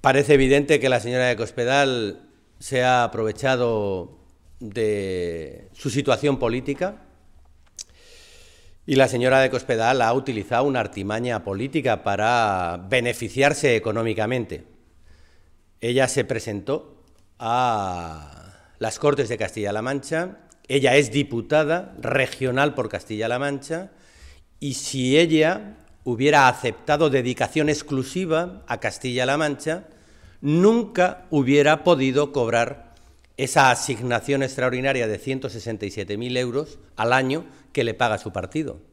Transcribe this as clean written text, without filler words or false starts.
Parece evidente que la señora de Cospedal se ha aprovechado de su situación política y la señora de Cospedal ha utilizado una artimaña política para beneficiarse económicamente. Ella se presentó a las Cortes de Castilla-La Mancha, ella es diputada regional por Castilla-La Mancha, y si ella hubiera aceptado dedicación exclusiva a Castilla-La Mancha, nunca hubiera podido cobrar esa asignación extraordinaria de 167.000 euros al año que le paga su partido.